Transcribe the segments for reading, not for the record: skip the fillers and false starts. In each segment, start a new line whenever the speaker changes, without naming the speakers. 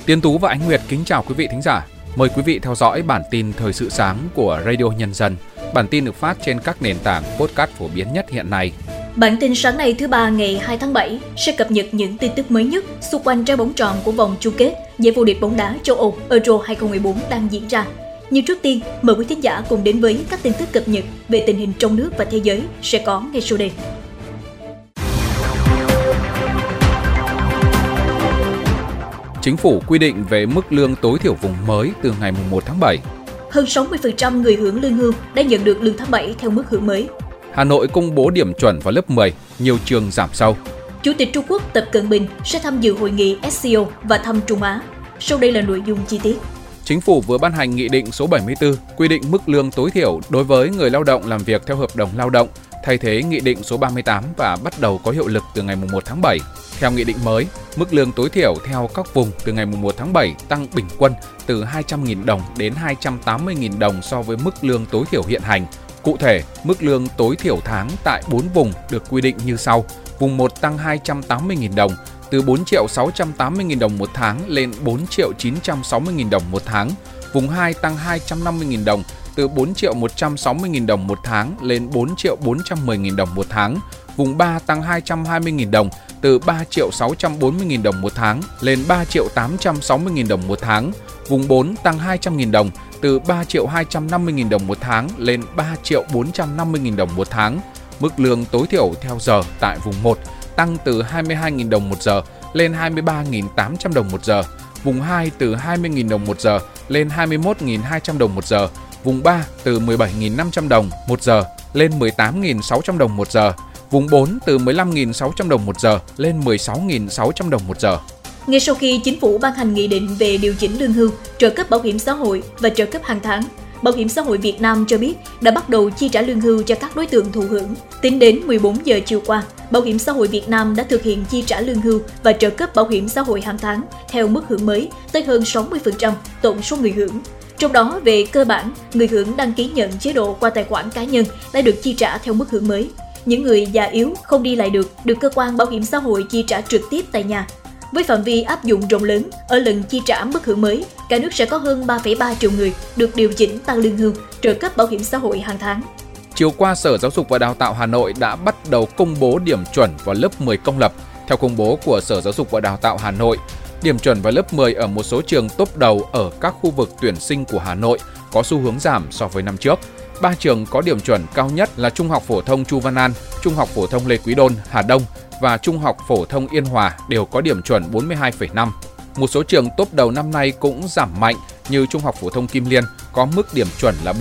Tiến Tú và Ánh Nguyệt kính chào quý vị thính giả. Mời quý vị theo dõi bản tin Thời sự sáng của Radio Nhân dân. Bản tin được phát trên các nền tảng podcast phổ biến nhất hiện nay.
Bản tin sáng nay thứ Ba ngày 2 tháng 7 sẽ cập nhật những tin tức mới nhất xung quanh trái bóng tròn của vòng chung kết giải vô địch bóng đá châu Âu Euro 2014 đang diễn ra. Nhưng trước tiên, mời quý thính giả cùng đến với các tin tức cập nhật về tình hình trong nước và thế giới sẽ có ngay sau đây.
Chính phủ quy định về mức lương tối thiểu vùng mới từ ngày 1 tháng 7.
Hơn 60% người hưởng lương hưu đã nhận được lương tháng 7 theo mức hưởng mới.
Hà Nội công bố điểm chuẩn vào lớp 10, nhiều trường giảm sâu.
Chủ tịch Trung Quốc Tập Cận Bình sẽ tham dự hội nghị SCO và thăm Trung Á. Sau đây là nội dung chi tiết.
Chính phủ vừa ban hành Nghị định số 74 quy định mức lương tối thiểu đối với người lao động làm việc theo hợp đồng lao động, thay thế Nghị định số 38 và bắt đầu có hiệu lực từ ngày 1 tháng 7. Theo nghị định mới, mức lương tối thiểu theo các vùng từ ngày 1 tháng 7 tăng bình quân từ 200.000 đồng đến 280.000 đồng so với mức lương tối thiểu hiện hành. Cụ thể, mức lương tối thiểu tháng tại 4 vùng được quy định như sau. Vùng 1 tăng 280.000 đồng, từ 4.680.000 đồng một tháng lên 4.960.000 đồng một tháng. Vùng 2 tăng 250.000 đồng, từ 4.160.000 đồng một tháng lên 4.410.000 đồng một tháng. Vùng 3 tăng 220.000 đồng, từ 3.640.000 đồng một tháng lên 3.860.000 đồng một tháng. Vùng 4 tăng 200.000 đồng, từ 3.250.000 đồng một tháng lên 3.450.000 đồng một tháng. Mức lương tối thiểu theo giờ tại vùng 1 tăng từ 22.000 đồng một giờ lên 23.800 đồng một giờ. Vùng 2 từ 20.000 đồng một giờ lên 21.200 đồng một giờ. Vùng 3 từ 17.500 đồng một giờ lên 18.600 đồng một giờ. Vùng 4 từ 15.600 đồng một giờ lên 16.600 đồng một giờ.
Ngay sau khi chính phủ ban hành nghị định về điều chỉnh lương hưu, trợ cấp bảo hiểm xã hội và trợ cấp hàng tháng, Bảo hiểm xã hội Việt Nam cho biết đã bắt đầu chi trả lương hưu cho các đối tượng thụ hưởng. Tính đến 14 giờ chiều qua, Bảo hiểm xã hội Việt Nam đã thực hiện chi trả lương hưu và trợ cấp bảo hiểm xã hội hàng tháng theo mức hưởng mới tới hơn 60% tổng số người hưởng. Trong đó, về cơ bản, người hưởng đăng ký nhận chế độ qua tài khoản cá nhân đã được chi trả theo mức hưởng mới. Những người già yếu không đi lại được cơ quan bảo hiểm xã hội chi trả trực tiếp tại nhà. Với phạm vi áp dụng rộng lớn, ở lần chi trả mức hưởng mới, cả nước sẽ có hơn 3,3 triệu người được điều chỉnh tăng lương hưu, trợ cấp bảo hiểm xã hội hàng tháng.
Chiều qua, Sở Giáo dục và Đào tạo Hà Nội đã bắt đầu công bố điểm chuẩn vào lớp 10 công lập. Theo công bố của Sở Giáo dục và Đào tạo Hà Nội, điểm chuẩn vào lớp 10 ở một số trường top đầu ở các khu vực tuyển sinh của Hà Nội có xu hướng giảm so với năm trước. 3 trường có điểm chuẩn cao nhất là Trung học phổ thông Chu Văn An, Trung học phổ thông Lê Quý Đôn, Hà Đông và Trung học phổ thông Yên Hòa đều có điểm chuẩn 42,5. Một số trường top đầu năm nay cũng giảm mạnh như Trung học phổ thông Kim Liên có mức điểm chuẩn là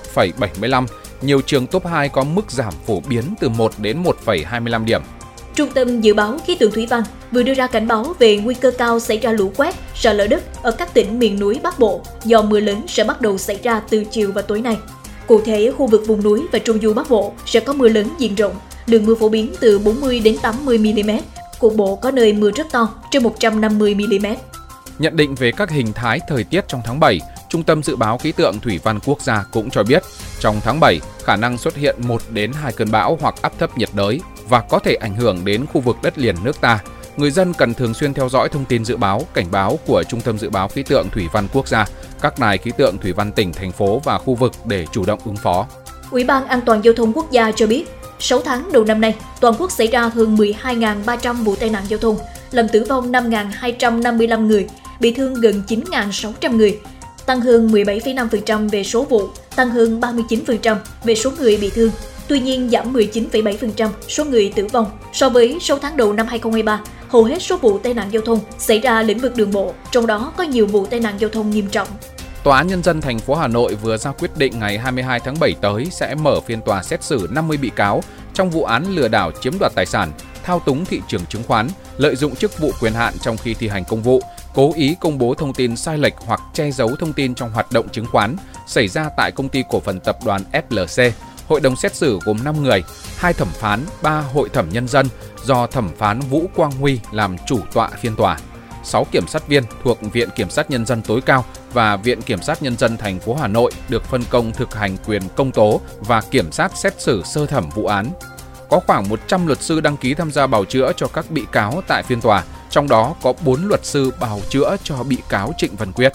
41,75. Nhiều trường top 2 có mức giảm phổ biến từ 1 đến 1,25 điểm.
Trung tâm Dự báo Khí tượng Thủy văn vừa đưa ra cảnh báo về nguy cơ cao xảy ra lũ quét, sạt lở đất ở các tỉnh miền núi Bắc Bộ do mưa lớn sẽ bắt đầu xảy ra từ chiều và tối nay. Cụ thể, khu vực vùng núi và Trung du Bắc Bộ sẽ có mưa lớn diện rộng, lượng mưa phổ biến từ 40 đến 80 mm, cục bộ có nơi mưa rất to, trên 150 mm.
Nhận định về các hình thái thời tiết trong tháng 7, Trung tâm Dự báo Khí tượng Thủy văn Quốc gia cũng cho biết, trong tháng 7, khả năng xuất hiện 1 đến 2 cơn bão hoặc áp thấp nhiệt đới và có thể ảnh hưởng đến khu vực đất liền nước ta. Người dân cần thường xuyên theo dõi thông tin dự báo, cảnh báo của Trung tâm Dự báo Khí tượng Thủy văn Quốc gia, các đài khí tượng thủy văn tỉnh, thành phố và khu vực để chủ động ứng phó.
Ủy ban An toàn Giao thông Quốc gia cho biết, 6 tháng đầu năm nay, toàn quốc xảy ra hơn 12.300 vụ tai nạn giao thông, làm tử vong 5.255 người, bị thương gần 9.600 người, tăng hơn 17,5% về số vụ, tăng hơn 39% về số người bị thương. Tuy nhiên, giảm 19,7% số người tử vong. So với 6 tháng đầu năm 2023, hầu hết số vụ tai nạn giao thông xảy ra lĩnh vực đường bộ, trong đó có nhiều vụ tai nạn giao thông nghiêm trọng.
Tòa án Nhân dân thành phố Hà Nội vừa ra quyết định ngày 22 tháng 7 tới sẽ mở phiên tòa xét xử 50 bị cáo trong vụ án lừa đảo chiếm đoạt tài sản, thao túng thị trường chứng khoán, lợi dụng chức vụ quyền hạn trong khi thi hành công vụ, cố ý công bố thông tin sai lệch hoặc che giấu thông tin trong hoạt động chứng khoán xảy ra tại Công ty Cổ phần Tập đoàn FLC. Hội đồng xét xử gồm 5 người, 2 thẩm phán, 3 hội thẩm nhân dân do thẩm phán Vũ Quang Huy làm chủ tọa phiên tòa. 6 kiểm sát viên thuộc Viện Kiểm sát Nhân dân tối cao và Viện Kiểm sát Nhân dân thành phố Hà Nội được phân công thực hành quyền công tố và kiểm sát xét xử sơ thẩm vụ án. Có khoảng 100 luật sư đăng ký tham gia bào chữa cho các bị cáo tại phiên tòa, trong đó có 4 luật sư bào chữa cho bị cáo Trịnh Văn Quyết.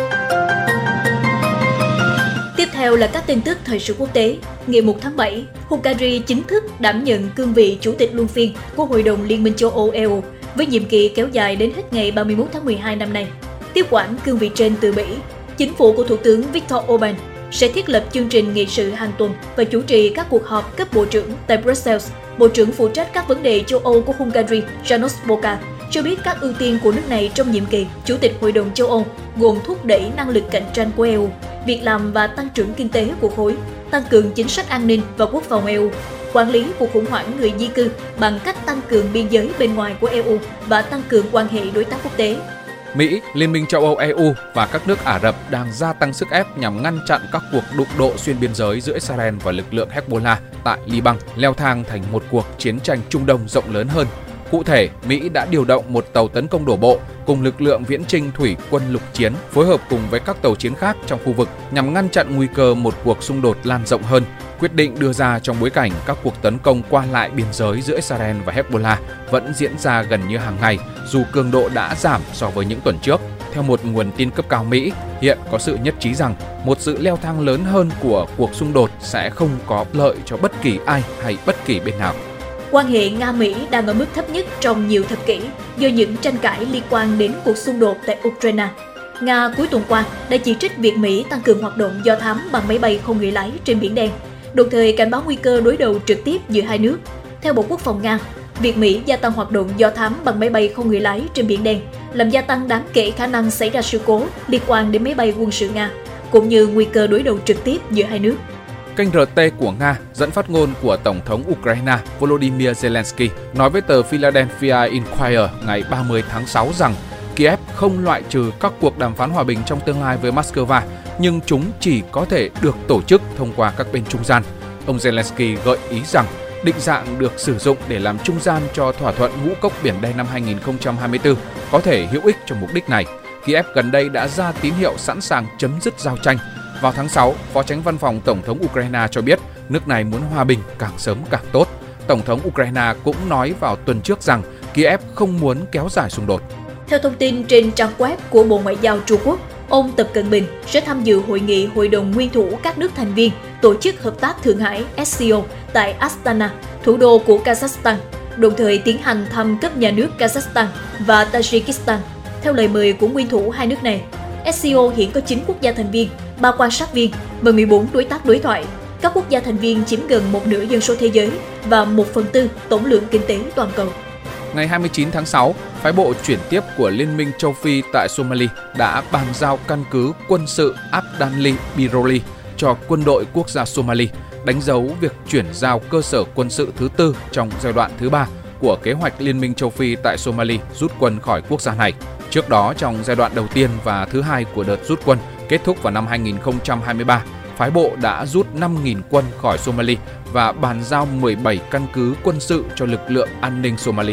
Tiếp theo là các tin tức thời sự quốc tế. Ngày 1 tháng 7, Hungary chính thức đảm nhận cương vị chủ tịch luân phiên của Hội đồng Liên minh châu Âu EU với nhiệm kỳ kéo dài đến hết ngày 31 tháng 12 năm nay. Tiếp quản cương vị trên từ Bỉ, chính phủ của Thủ tướng Viktor Orbán sẽ thiết lập chương trình nghị sự hàng tuần và chủ trì các cuộc họp cấp bộ trưởng tại Brussels. Bộ trưởng phụ trách các vấn đề châu Âu của Hungary, János Boka, cho biết các ưu tiên của nước này trong nhiệm kỳ Chủ tịch Hội đồng châu Âu gồm thúc đẩy năng lực cạnh tranh của EU, việc làm và tăng trưởng kinh tế của khối, tăng cường chính sách an ninh và quốc phòng EU, quản lý cuộc khủng hoảng người di cư bằng cách tăng cường biên giới bên ngoài của EU và tăng cường quan hệ đối tác quốc tế.
Mỹ, Liên minh châu Âu EU và các nước Ả Rập đang gia tăng sức ép nhằm ngăn chặn các cuộc đụng độ xuyên biên giới giữa Israel và lực lượng Hezbollah tại Liban leo thang thành một cuộc chiến tranh Trung Đông rộng lớn hơn. Cụ thể, Mỹ đã điều động một tàu tấn công đổ bộ cùng lực lượng viễn chinh thủy quân lục chiến phối hợp cùng với các tàu chiến khác trong khu vực nhằm ngăn chặn nguy cơ một cuộc xung đột lan rộng hơn. Quyết định đưa ra trong bối cảnh các cuộc tấn công qua lại biên giới giữa Israel và Hezbollah vẫn diễn ra gần như hàng ngày, dù cường độ đã giảm so với những tuần trước. Theo một nguồn tin cấp cao Mỹ, hiện có sự nhất trí rằng một sự leo thang lớn hơn của cuộc xung đột sẽ không có lợi cho bất kỳ ai hay bất kỳ bên nào.
Quan hệ Nga-Mỹ đang ở mức thấp nhất trong nhiều thập kỷ do những tranh cãi liên quan đến cuộc xung đột tại Ukraine. Nga cuối tuần qua đã chỉ trích việc Mỹ tăng cường hoạt động do thám bằng máy bay không người lái trên Biển Đen, đồng thời cảnh báo nguy cơ đối đầu trực tiếp giữa hai nước. Theo Bộ Quốc phòng Nga, việc Mỹ gia tăng hoạt động do thám bằng máy bay không người lái trên Biển Đen làm gia tăng đáng kể khả năng xảy ra sự cố liên quan đến máy bay quân sự Nga, cũng như nguy cơ đối đầu trực tiếp giữa hai nước.
Kênh RT của Nga dẫn phát ngôn của Tổng thống Ukraine Volodymyr Zelensky nói với tờ Philadelphia Inquirer ngày 30 tháng 6 rằng Kiev không loại trừ các cuộc đàm phán hòa bình trong tương lai với Moscow, nhưng chúng chỉ có thể được tổ chức thông qua các bên trung gian. Ông Zelensky gợi ý rằng định dạng được sử dụng để làm trung gian cho thỏa thuận ngũ cốc Biển Đen năm 2024 có thể hữu ích cho mục đích này. Kiev gần đây đã ra tín hiệu sẵn sàng chấm dứt giao tranh. Vào tháng 6, Phó Chánh Văn phòng Tổng thống Ukraine cho biết nước này muốn hòa bình càng sớm càng tốt. Tổng thống Ukraine cũng nói vào tuần trước rằng Kiev không muốn kéo dài xung đột.
Theo thông tin trên trang web của Bộ Ngoại giao Trung Quốc, ông Tập Cận Bình sẽ tham dự hội nghị Hội đồng Nguyên thủ các nước thành viên Tổ chức Hợp tác Thượng Hải SCO tại Astana, thủ đô của Kazakhstan, đồng thời tiến hành thăm cấp nhà nước Kazakhstan và Tajikistan. Theo lời mời của nguyên thủ hai nước này, SCO hiện có 9 quốc gia thành viên, 3 quan sát viên và 14 đối tác đối thoại. Các quốc gia thành viên chiếm gần một nửa dân số thế giới và 1/4 tổng lượng kinh tế toàn cầu.
Ngày 29 tháng 6, phái bộ chuyển tiếp của Liên minh châu Phi tại Somalia đã bàn giao căn cứ quân sự Abdali Biroli cho quân đội quốc gia Somalia, đánh dấu việc chuyển giao cơ sở quân sự thứ tư trong giai đoạn thứ 3 của kế hoạch Liên minh châu Phi tại Somalia rút quân khỏi quốc gia này. Trước đó, trong giai đoạn đầu tiên và thứ hai của đợt rút quân kết thúc vào năm 2023, phái bộ đã rút 5.000 quân khỏi Somalia và bàn giao 17 căn cứ quân sự cho lực lượng an ninh Somalia.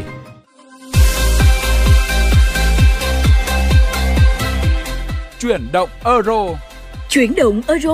Chuyển động Euro.
Chuyển động Euro.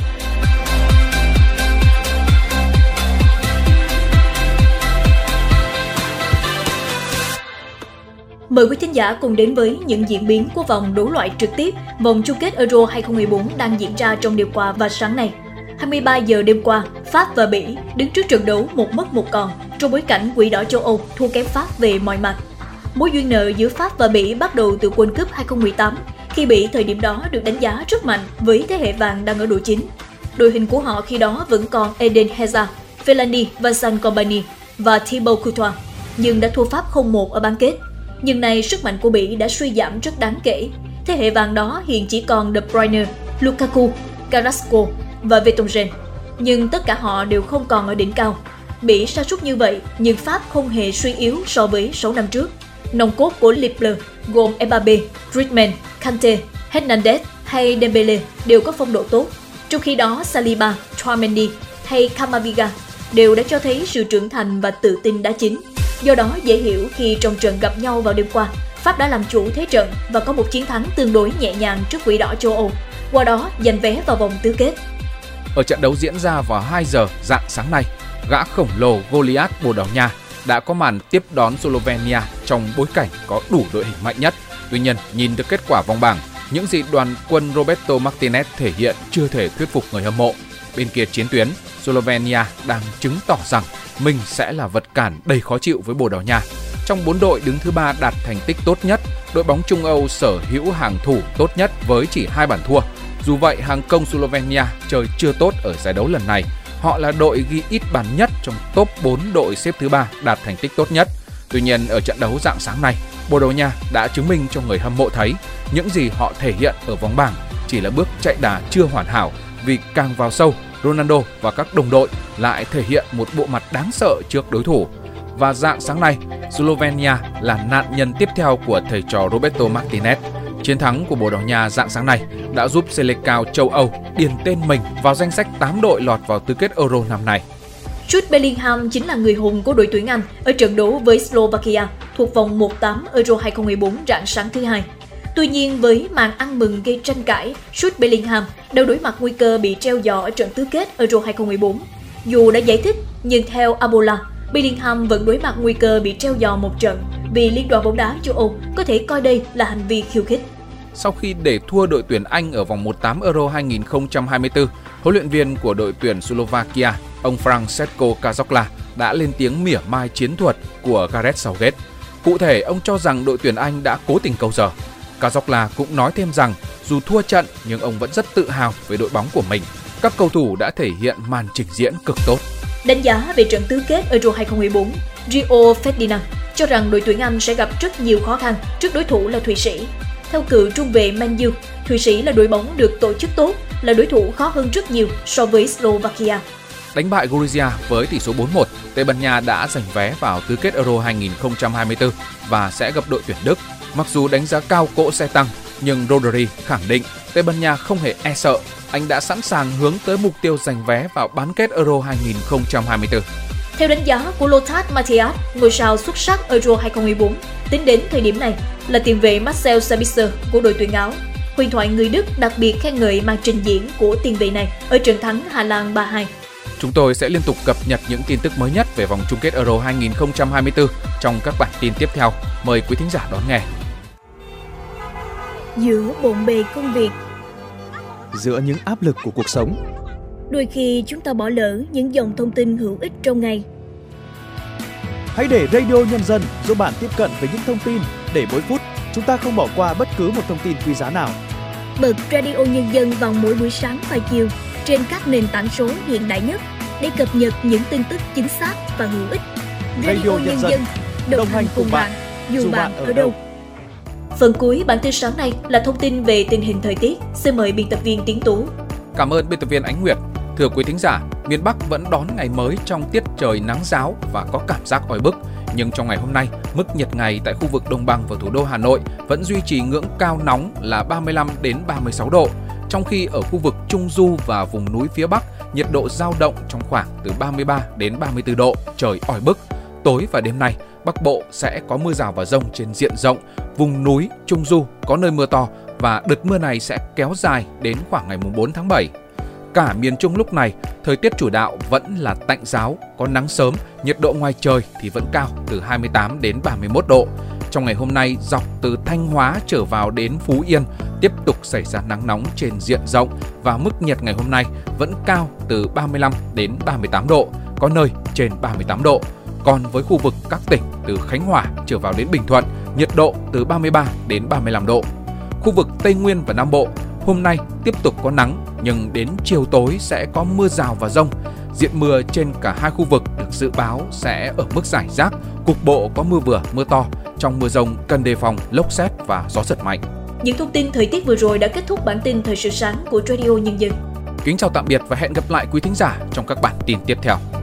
Mời quý thính giả cùng đến với những diễn biến của vòng đấu loại trực tiếp vòng chung kết Euro 2014 đang diễn ra trong đêm qua và sáng nay. 23 giờ đêm qua, Pháp và Bỉ đứng trước trận đấu một mất một còn trong bối cảnh Quỷ đỏ châu Âu thua kém Pháp về mọi mặt. Mối duyên nợ giữa Pháp và Bỉ bắt đầu từ World Cup 2018, khi Bỉ thời điểm đó được đánh giá rất mạnh với thế hệ vàng đang ở độ chín. Đội hình của họ khi đó vẫn còn Eden Hazard, Fellaini, Vincent Kompany và Thibaut Courtois, nhưng đã thua Pháp 0-1 ở bán kết. Nhưng nay sức mạnh của Bỉ đã suy giảm rất đáng kể. Thế hệ vàng đó hiện chỉ còn De Bruyne, Lukaku, Carrasco và Vertonghen. Nhưng tất cả họ đều không còn ở đỉnh cao. Bỉ sa sút như vậy, nhưng Pháp không hề suy yếu so với 6 năm trước. Nòng cốt của Libre gồm Mbappé, Griezmann, Kante, Hernandez hay Dembele đều có phong độ tốt. Trong khi đó Saliba, Tchouaméni hay Camavinga đều đã cho thấy sự trưởng thành và tự tin đá chính. Do đó dễ hiểu khi trong trận gặp nhau vào đêm qua, Pháp đã làm chủ thế trận và có một chiến thắng tương đối nhẹ nhàng trước Quỷ đỏ châu Âu, qua đó giành vé vào vòng tứ kết.
Ở trận đấu diễn ra vào 2 giờ rạng sáng nay, gã khổng lồ Goliath Bồ Đào Nha đã có màn tiếp đón Slovenia trong bối cảnh có đủ đội hình mạnh nhất. Tuy nhiên, nhìn được kết quả vòng bảng, những gì đoàn quân Roberto Martinez thể hiện chưa thể thuyết phục người hâm mộ. Bên kia chiến tuyến, Slovenia đang chứng tỏ rằng mình sẽ là vật cản đầy khó chịu với Bồ Đào Nha. Trong 4 đội đứng thứ 3 đạt thành tích tốt nhất, đội bóng Trung Âu sở hữu hàng thủ tốt nhất với chỉ 2 bàn thua. Dù vậy, hàng công Slovenia chơi chưa tốt ở giải đấu lần này. Họ là đội ghi ít bàn nhất trong top 4 đội xếp thứ 3 đạt thành tích tốt nhất. Tuy nhiên, ở trận đấu rạng sáng nay, Bồ Đào Nha đã chứng minh cho người hâm mộ thấy những gì họ thể hiện ở vòng bảng chỉ là bước chạy đà chưa hoàn hảo, vì càng vào sâu, Ronaldo và các đồng đội lại thể hiện một bộ mặt đáng sợ trước đối thủ. Và rạng sáng nay, Slovenia là nạn nhân tiếp theo của thầy trò Roberto Martinez. Chiến thắng của Bồ Đào Nha rạng sáng nay đã giúp Selecao châu Âu điền tên mình vào danh sách 8 đội lọt vào tứ kết Euro năm nay.
Jude Bellingham chính là người hùng của đội tuyển Anh ở trận đấu với Slovakia thuộc vòng 1/8 Euro 2014 rạng sáng thứ Hai. Tuy nhiên, với màn ăn mừng gây tranh cãi, Jude Bellingham đang đối mặt nguy cơ bị treo giò ở trận tứ kết Euro 2014. Dù đã giải thích, nhưng theo Abola, Bellingham vẫn đối mặt nguy cơ bị treo giò một trận vì Liên đoàn bóng đá châu Âu có thể coi đây là hành vi khiêu khích.
Sau khi để thua đội tuyển Anh ở vòng 1/8 Euro 2024, huấn luyện viên của đội tuyển Slovakia, ông Francesco Cazorla đã lên tiếng mỉa mai chiến thuật của Gareth Southgate. Cụ thể, ông cho rằng đội tuyển Anh đã cố tình câu giờ. Cazorla cũng nói thêm rằng dù thua trận nhưng ông vẫn rất tự hào về đội bóng của mình. Các cầu thủ đã thể hiện màn trình diễn cực tốt.
Đánh giá về trận tứ kết Euro 2014, Rio Ferdinand cho rằng đội tuyển Anh sẽ gặp rất nhiều khó khăn trước đối thủ là Thụy Sĩ. Theo cựu trung vệ Man U, Thụy Sĩ là đội bóng được tổ chức tốt, là đối thủ khó hơn rất nhiều so với Slovakia.
Đánh bại Georgia với tỷ số 4-1, Tây Ban Nha đã giành vé vào tứ kết Euro 2024 và sẽ gặp đội tuyển Đức. Mặc dù đánh giá cao cỗ xe tăng, nhưng Rodri khẳng định Tây Ban Nha không hề e sợ. Anh đã sẵn sàng hướng tới mục tiêu giành vé vào bán kết Euro 2024.
Theo đánh giá của Lothar Matthäus, ngôi sao xuất sắc Euro 2014, tính đến thời điểm này là tiền vệ Marcel Sabitzer của đội tuyển Áo. Huyền thoại người Đức đặc biệt khen ngợi màn trình diễn của tiền vệ này ở trận thắng Hà Lan 3-2.
Chúng tôi sẽ liên tục cập nhật những tin tức mới nhất về vòng chung kết Euro 2024 trong các bản tin tiếp theo. Mời quý thính giả đón nghe.
Giữa bộn bề công việc,
giữa những áp lực của cuộc sống,
đôi khi chúng ta bỏ lỡ những dòng thông tin hữu ích trong ngày.
Hãy để Radio Nhân dân giúp bạn tiếp cận với những thông tin để mỗi phút chúng ta không bỏ qua bất cứ một thông tin quý giá nào.
Bật Radio Nhân dân vào mỗi buổi sáng và chiều trên các nền tảng số hiện đại nhất để cập nhật những tin tức chính xác và hữu ích.
Radio Nhân dân, đồng hành cùng bạn, dù bạn ở đâu.
Phần cuối bản tin sáng nay là thông tin về tình hình thời tiết. Xin mời biên tập viên Tiến Tú.
Cảm ơn biên tập viên Ánh Nguyệt. Thưa quý thính giả, miền Bắc vẫn đón ngày mới trong tiết trời nắng ráo và có cảm giác oi bức. Nhưng trong ngày hôm nay, mức nhiệt ngày tại khu vực Đồng bằng và thủ đô Hà Nội vẫn duy trì ngưỡng cao nóng là 35 đến 36 độ. Trong khi ở khu vực Trung Du và vùng núi phía Bắc, nhiệt độ dao động trong khoảng từ 33 đến 34 độ, trời oi bức. Tối và đêm nay, Bắc Bộ sẽ có mưa rào và dông trên diện rộng, vùng núi, Trung Du có nơi mưa to và đợt mưa này sẽ kéo dài đến khoảng ngày 4 tháng 7. Cả miền Trung lúc này, thời tiết chủ đạo vẫn là tạnh ráo, có nắng sớm, nhiệt độ ngoài trời thì vẫn cao từ 28 đến 31 độ. Trong ngày hôm nay, dọc từ Thanh Hóa trở vào đến Phú Yên tiếp tục xảy ra nắng nóng trên diện rộng và mức nhiệt ngày hôm nay vẫn cao từ 35 đến 38 độ, có nơi trên 38 độ. Còn với khu vực các tỉnh từ Khánh Hòa trở vào đến Bình Thuận, nhiệt độ từ 33 đến 35 độ. Khu vực Tây Nguyên và Nam Bộ, hôm nay tiếp tục có nắng, nhưng đến chiều tối sẽ có mưa rào và dông. Diện mưa trên cả hai khu vực được dự báo sẽ ở mức rải rác, cục bộ có mưa vừa, mưa to. Trong mưa dông cần đề phòng lốc sét và gió giật mạnh.
Những thông tin thời tiết vừa rồi đã kết thúc bản tin Thời sự sáng của Radio Nhân dân.
Kính chào tạm biệt và hẹn gặp lại quý thính giả trong các bản tin tiếp theo.